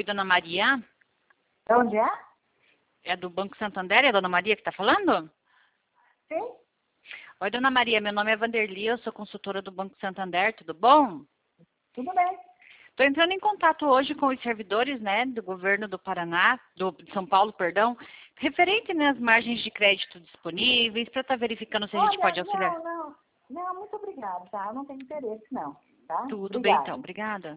Oi, Dona Maria. De onde é? É do Banco Santander? É a Dona Maria que está falando? Sim. Oi, Dona Maria. Meu nome é Vanderly, eu sou consultora do Banco Santander. Tudo bom? Tudo bem. Estou entrando em contato hoje com os servidores, né, do governo do Paraná, de São Paulo, perdão, referente nas margens de crédito disponíveis, para estar verificando se a gente pode auxiliar. Não, muito obrigada, tá? Eu não tenho interesse, não, tá? Tudo bem, então. Obrigada. Obrigada.